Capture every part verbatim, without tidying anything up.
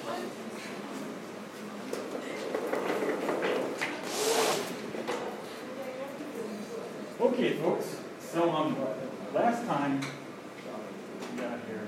Okay, folks, so um, last time, we got here.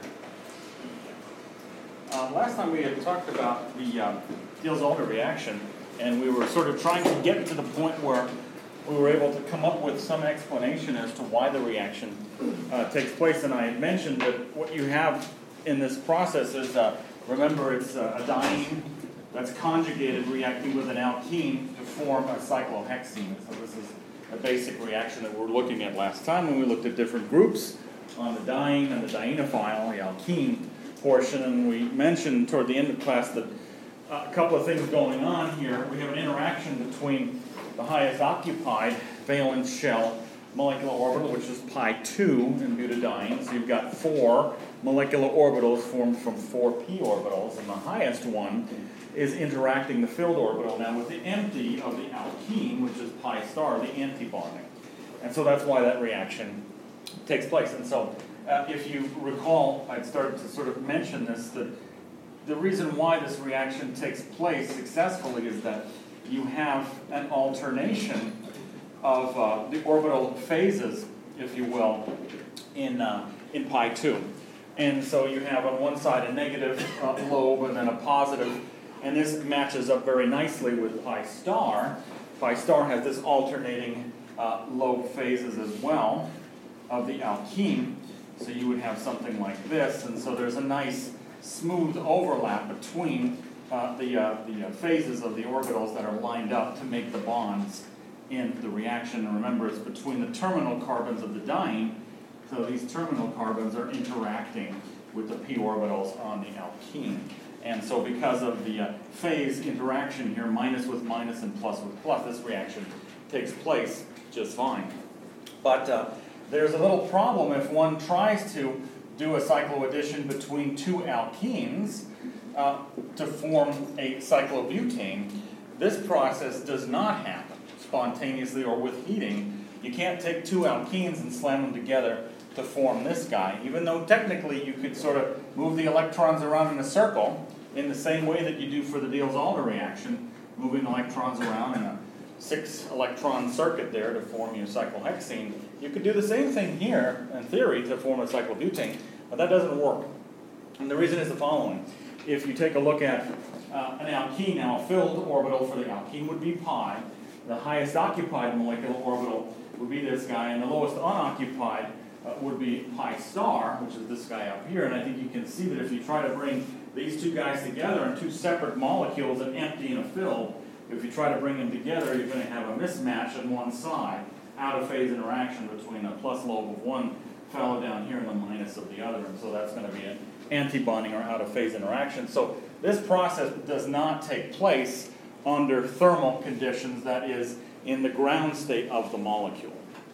Uh, last time we had talked about the um, Diels-Alder reaction, and we were sort of trying to get to the point where we were able to come up with some explanation as to why the reaction uh, takes place. And I had mentioned that what you have in this process is, uh, remember, it's uh, a diene that's conjugated reacting with an alkene to form a cyclohexene. So this is a basic reaction that we were looking at last time when we looked at different groups on the diene and the dienophile, the alkene portion. And we mentioned toward the end of class that uh, a couple of things going on here. We have an interaction between the highest occupied valence shell molecular orbital, which is pi two in butadiene. So you've got four molecular orbitals formed from four p orbitals, and the highest one is interacting the filled orbital now with the empty of the alkene, which is pi star, the antibonding. And so that's why that reaction takes place. And so uh, if you recall, I'd started to sort of mention this, that the reason why this reaction takes place successfully is that you have an alternation of uh, the orbital phases, if you will, in, uh, in pi two. And so you have on one side a negative uh, lobe and then a positive. And this matches up very nicely with pi star. Pi star has this alternating uh, lobe phases as well of the alkene. So you would have something like this. And so there's a nice smooth overlap between uh, the, uh, the uh, phases of the orbitals that are lined up to make the bonds in the reaction. And remember, it's between the terminal carbons of the diene. So these terminal carbons are interacting with the p orbitals on the alkene. And so because of the uh, phase interaction here, minus with minus and plus with plus, this reaction takes place just fine. But uh, there's a little problem if one tries to do a cycloaddition between two alkenes uh, to form a cyclobutane. This process does not happen spontaneously or with heating. You can't take two alkenes and slam them together to form this guy, even though technically you could sort of move the electrons around in a circle in the same way that you do for the Diels-Alder reaction, moving electrons around in a six-electron circuit there to form your cyclohexene. You could do the same thing here, in theory, to form a cyclobutane, but that doesn't work. And the reason is the following. If you take a look at uh, an alkene, now a filled orbital for the alkene would be pi, the highest occupied molecular orbital would be this guy, and the lowest unoccupied uh, would be pi star, which is this guy up here. And I think you can see that if you try to bring these two guys together in two separate molecules, an empty and a filled, if you try to bring them together, you're going to have a mismatch on one side, out-of-phase interaction between a plus lobe of one fellow down here and the minus of the other. And so that's going to be an antibonding or out-of-phase interaction. So this process does not take place under thermal conditions, that is, in the ground state of the molecule.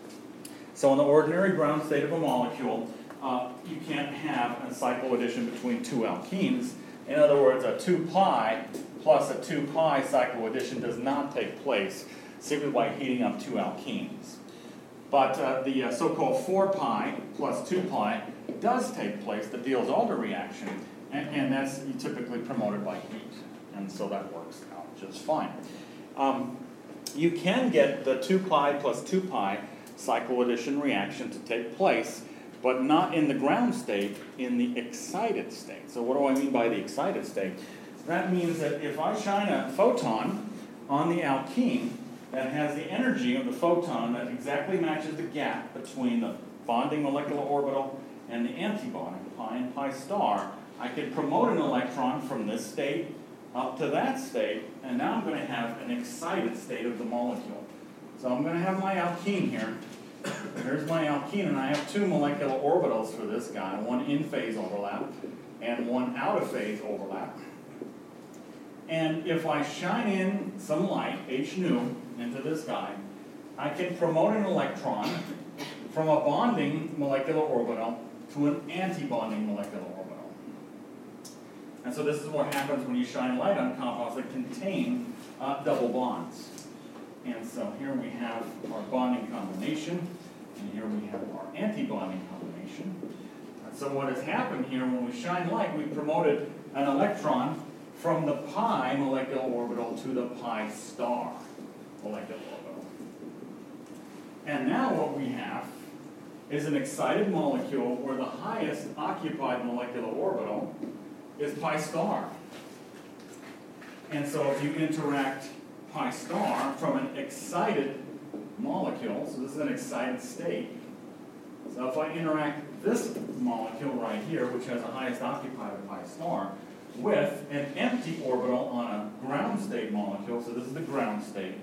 So in the ordinary ground state of a molecule, uh, you can't have a cycloaddition between two alkenes. In other words, a two pi plus a two pi cycloaddition does not take place simply by heating up two alkenes. But uh, the uh, so-called four pi plus two pi does take place, the Diels-Alder reaction, and, and that's typically promoted by heat. And so that works out just fine. Um, you can get the two pi plus two pi cycloaddition reaction to take place, but not in the ground state, in the excited state. So what do I mean by the excited state? That means that if I shine a photon on the alkene that has the energy of the photon that exactly matches the gap between the bonding molecular orbital and the antibonding, pi and pi star, I can promote an electron from this state up to that state, and now I'm going to have an excited state of the molecule. So I'm going to have my alkene here. Here's my alkene, and I have two molecular orbitals for this guy, one in-phase overlap and one out-of-phase overlap. And if I shine in some light, H nu, into this guy, I can promote an electron from a bonding molecular orbital to an antibonding molecular orbital. And so this is what happens when you shine light on compounds that contain uh, double bonds. And so here we have our bonding combination, and here we have our antibonding combination. And so what has happened here, when we shine light, we promoted an electron from the pi molecular orbital to the pi star molecular orbital. And now what we have is an excited molecule where the highest occupied molecular orbital is pi star. And so if you interact pi star from an excited molecule, so this is an excited state. So if I interact this molecule right here, which has the highest occupied of pi star, with an empty orbital on a ground state molecule, so this is the ground state.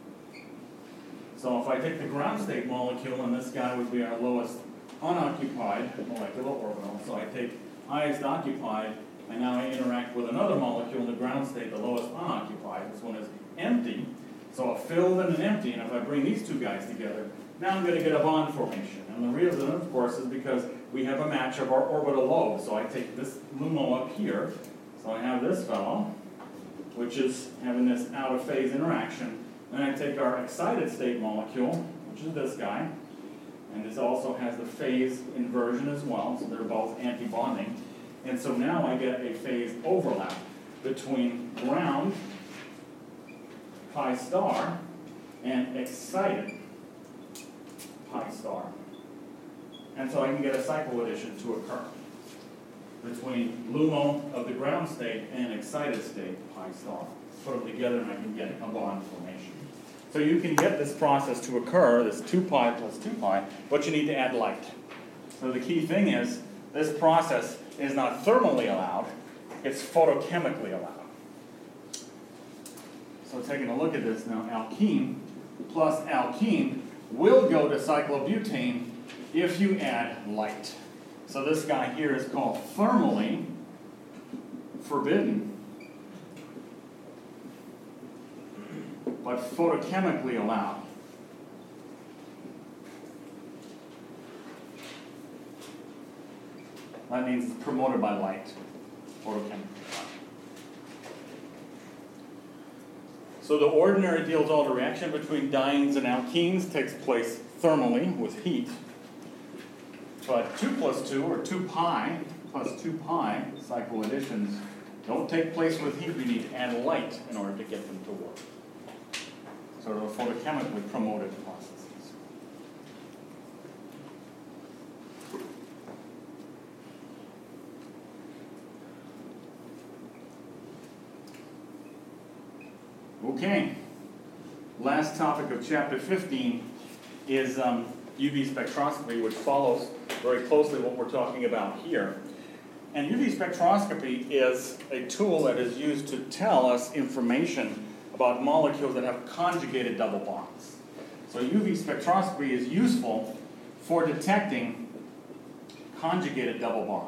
So if I take the ground state molecule, and this guy would be our lowest unoccupied molecular orbital, so I take highest occupied, and now I interact with another molecule in the ground state, the lowest unoccupied. This one is empty, so a filled and an empty, and if I bring these two guys together, now I'm going to get a bond formation. And the reason, of course, is because we have a match of our orbital lobes. So I take this LUMO up here, so I have this fellow, which is having this out-of-phase interaction. Then I take our excited state molecule, which is this guy, and this also has the phase inversion as well, so they're both anti-bonding. And so now I get a phase overlap between ground, pi star, and excited pi star. And so I can get a cycle addition to occur between LUMO of the ground state and excited state pi star. Put them together and I can get a bond formation. So you can get this process to occur, this two pi plus two pi, but you need to add light. So the key thing is, this process is not thermally allowed, it's photochemically allowed. So taking a look at this now, alkene plus alkene will go to cyclobutane if you add light. So this guy here is called thermally forbidden, but photochemically allowed. That means it's promoted by light, photochemically. So the ordinary Diels-Alder reaction between dienes and alkenes takes place thermally with heat. But two plus two, or two pi plus two pi cycle additions don't take place with heat. You need to add light in order to get them to work. So they're photochemically promoted processes. Okay, last topic of chapter fifteen is um, U V spectroscopy, which follows very closely what we're talking about here. And U V spectroscopy is a tool that is used to tell us information about molecules that have conjugated double bonds. So U V spectroscopy is useful for detecting conjugated double bonds.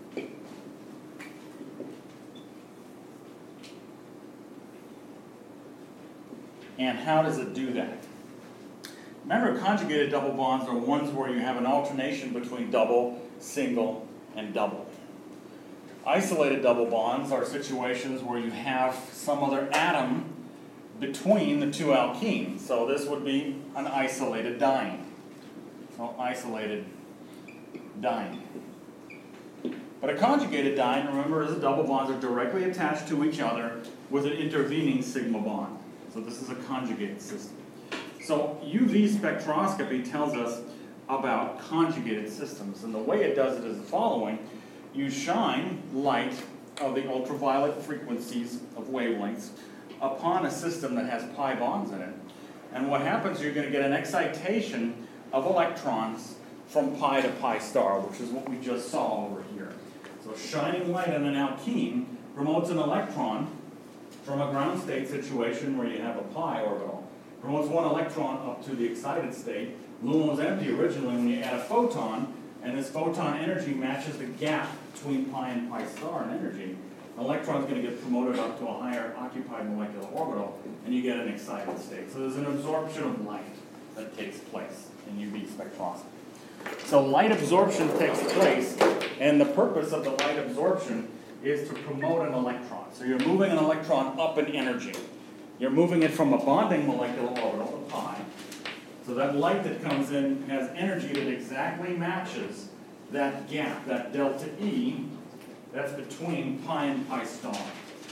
And how does it do that? Remember, conjugated double bonds are ones where you have an alternation between double, single, and double. Isolated double bonds are situations where you have some other atom between the two alkenes. So this would be an isolated diene. So isolated diene. But a conjugated diene, remember, is the double bonds are directly attached to each other with an intervening sigma bond. So this is a conjugated system. So U V spectroscopy tells us about conjugated systems. And the way it does it is the following. You shine light of the ultraviolet frequencies of wavelengths upon a system that has pi bonds in it. And what happens, you're going to get an excitation of electrons from pi to pi star, which is what we just saw over here. So shining light on an alkene promotes an electron from a ground state situation where you have a pi orbital. Promotes one electron up to the excited state. LUMO was empty originally when you add a photon, and this photon energy matches the gap between pi and pi star in energy. An electron is going to get promoted up to a higher occupied molecular orbital, and you get an excited state. So there's an absorption of light that takes place in U V spectroscopy. So light absorption takes place, and the purpose of the light absorption is to promote an electron. So you're moving an electron up in energy. You're moving it from a bonding molecular orbital, the pi. So that light that comes in has energy that exactly matches that gap, that delta E, that's between pi and pi star.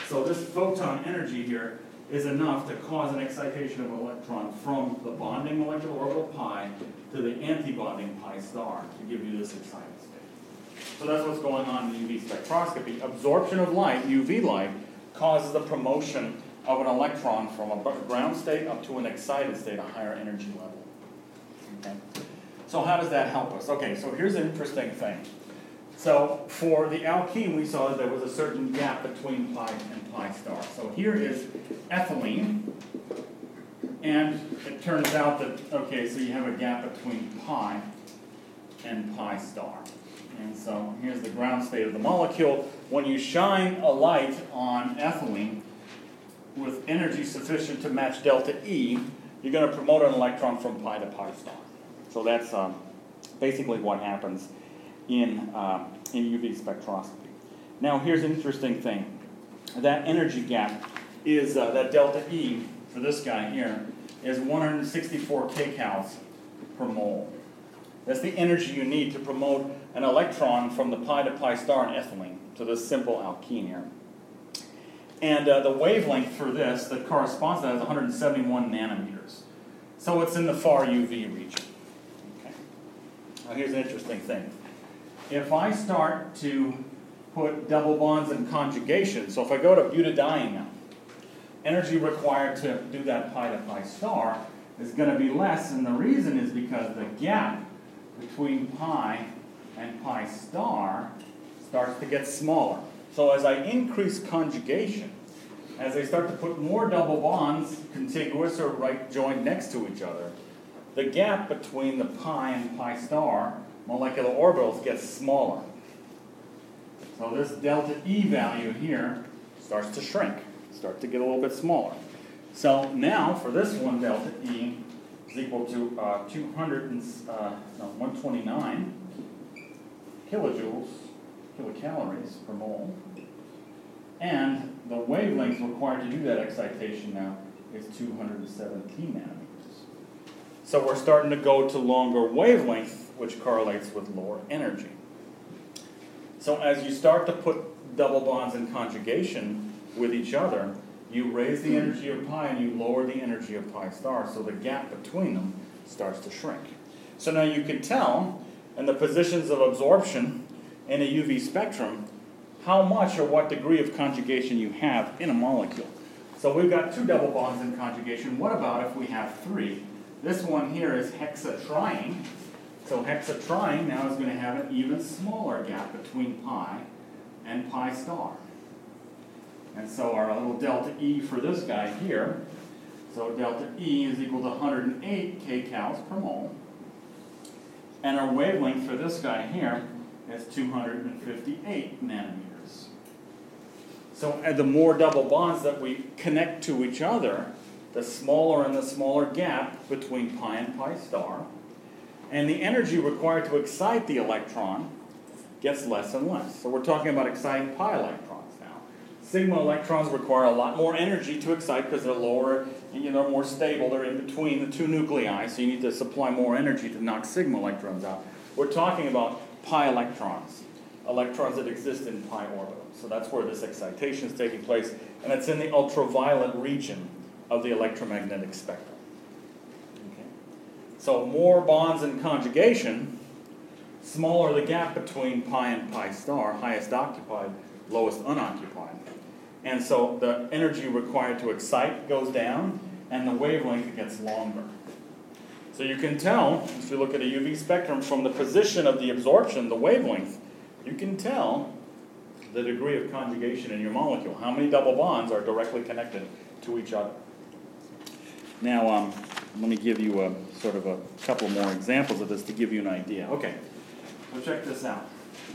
So this photon energy here is enough to cause an excitation of an electron from the bonding molecular orbital pi to the antibonding pi star to give you this excited state. So that's what's going on in U V spectroscopy. Absorption of light, U V light, causes the promotion of an electron from a ground state up to an excited state, a higher energy level. Okay. So how does that help us? Okay, so here's an interesting thing. So for the alkene, we saw that there was a certain gap between pi and pi star. So here is ethylene, and it turns out that, okay, so you have a gap between pi and pi star. And so here's the ground state of the molecule. When you shine a light on ethylene with energy sufficient to match delta E, you're going to promote an electron from pi to pi star. So that's um, basically what happens in, uh, in U V spectroscopy. Now here's an interesting thing. That energy gap is, uh, that delta E for this guy here is one hundred sixty-four kcals per mole. That's the energy you need to promote an electron from the pi to pi star in ethylene, to this simple alkene here. And uh, the wavelength for this that corresponds to that is one hundred seventy-one nanometers. So it's in the far U V region. Okay. Now here's an interesting thing. If I start to put double bonds in conjugation, so if I go to butadiene now, energy required to do that pi to pi star is going to be less, and the reason is because the gap between pi and pi star starts to get smaller. So as I increase conjugation, as I start to put more double bonds contiguous or right joined next to each other, the gap between the pi and pi star molecular orbitals gets smaller. So this delta E value here starts to shrink, starts to get a little bit smaller. So now for this one, delta E is equal to uh, two hundred and, uh, no, one hundred twenty-nine kilojoules, kilocalories per mole. And the wavelength required to do that excitation now is two hundred seventeen nanometers. So we're starting to go to longer wavelength, which correlates with lower energy. So as you start to put double bonds in conjugation with each other, you raise the energy of pi and you lower the energy of pi star, so the gap between them starts to shrink. So now you can tell in the positions of absorption in a U V spectrum how much or what degree of conjugation you have in a molecule. So we've got two double bonds in conjugation. What about if we have three? This one here is hexatriene. So hexatriene now is going to have an even smaller gap between pi and pi star. And so our little delta E for this guy here, so delta E is equal to one hundred eight kcals per mole. And our wavelength for this guy here is two hundred fifty-eight nanometers. So the more double bonds that we connect to each other, the smaller and the smaller gap between pi and pi star. And the energy required to excite the electron gets less and less. So we're talking about exciting pi electrons now. Sigma electrons require a lot more energy to excite because they're lower, you know, they're more stable, they're in between the two nuclei, so you need to supply more energy to knock sigma electrons out. We're talking about pi electrons, electrons that exist in pi orbitals. So that's where this excitation is taking place, and it's in the ultraviolet region of the electromagnetic spectrum. So more bonds in conjugation, smaller the gap between pi and pi star, highest occupied, lowest unoccupied. And so the energy required to excite goes down, and the wavelength gets longer. So you can tell, if you look at a U V spectrum, from the position of the absorption, the wavelength, you can tell the degree of conjugation in your molecule. How many double bonds are directly connected to each other? Now, um, let me give you a sort of a couple more examples of this to give you an idea. Okay, so check this out.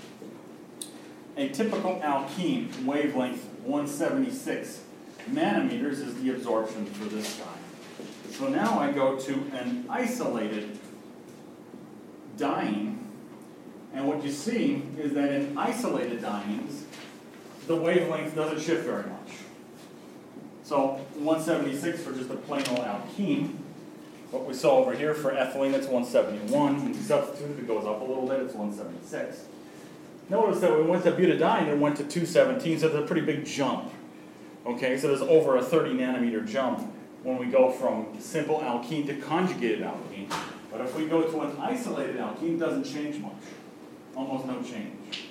A typical alkene wavelength one hundred seventy-six nanometers is the absorption for this guy. So now I go to an isolated diene, and what you see is that in isolated dienes, the wavelength doesn't shift very much. So one seventy-six for just a plain old alkene. What we saw over here for ethylene, it's one seventy-one. When you substitute it, it goes up a little bit, it's one seventy-six. Notice that we went to butadiene and went to two seventeen, so there's a pretty big jump. Okay, so there's over a thirty nanometer jump when we go from simple alkene to conjugated alkene. But if we go to an isolated alkene, it doesn't change much. Almost no change.